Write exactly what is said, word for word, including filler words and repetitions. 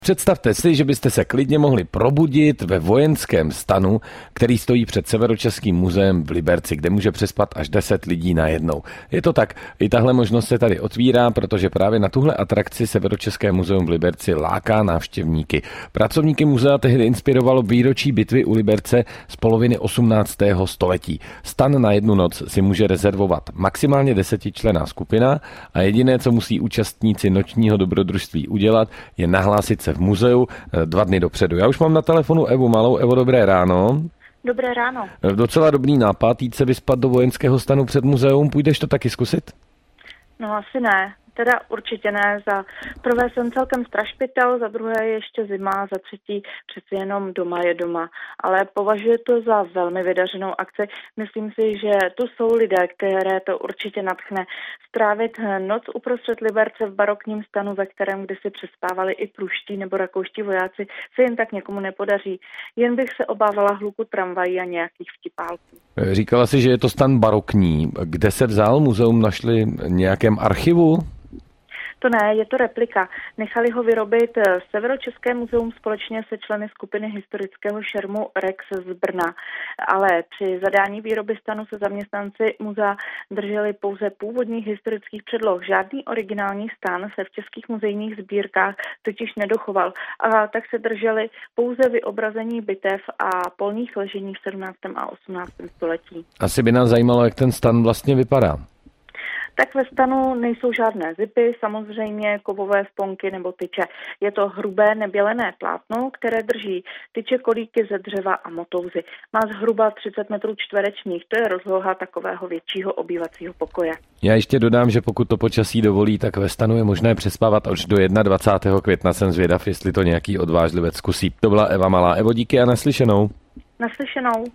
Představte si, že byste se klidně mohli probudit ve vojenském stanu, který stojí před Severočeským muzeem v Liberci, kde může přespat až deset lidí najednou. Je to tak, i tahle možnost se tady otvírá, protože právě na tuhle atrakci Severočeské muzeum v Liberci láká návštěvníky. Pracovníky muzea tehdy inspirovalo výročí bitvy u Liberce z poloviny osmnáctého století. Stan na jednu noc si může rezervovat maximálně desetičlenná skupina a jediné, co musí účastníci nočního dobrodružství udělat, je nahlásit se v muzeu dva dny dopředu. Já už mám na telefonu Evu Malou. Evo, dobré ráno. Dobré ráno. Docela dobrý nápad jít se vyspat do vojenského stanu před muzeum. Půjdeš to taky zkusit? No asi ne. Teda určitě ne. Za prvé jsem celkem strašpitel, za druhé je ještě zima, za třetí přeci jenom doma je doma. Ale považuji to za velmi vydařenou akci. Myslím si, že tu jsou lidé, které to určitě nadchne. Strávit noc uprostřed Liberce v barokním stanu, ve kterém kdysi přespávali i pruští nebo rakouští vojáci, se jen tak někomu nepodaří. Jen bych se obávala hluku tramvají a nějakých vtipálků. Říkala si, že je to stan barokní. Kde se vzal? Muzeum našli nějakém archivu? To ne, je to replika. Nechali ho vyrobit Severočeské muzeum společně se členy skupiny historického šermu Rex z Brna. Ale při zadání výroby stanu se zaměstnanci muzea drželi pouze původních historických předloh. Žádný originální stan se v českých muzejních sbírkách totiž nedochoval. A tak se drželi pouze vyobrazení bitev a polních ležení v sedmnáctém a osmnáctém století. Asi by nás zajímalo, jak ten stan vlastně vypadá. Tak ve stanu nejsou žádné zipy, samozřejmě kovové sponky nebo tyče. Je to hrubé nebělené plátno, které drží tyče, kolíky ze dřeva a motouzy. Má zhruba třicet metrů čtverečních, to je rozloha takového většího obývacího pokoje. Já ještě dodám, že pokud to počasí dovolí, tak ve stanu je možné přespávat až do dvacátého prvního května. Jsem zvědav, jestli to nějaký odvážlivec zkusí. To byla Eva Malá. Evo, díky a naslyšenou. Naslyšenou.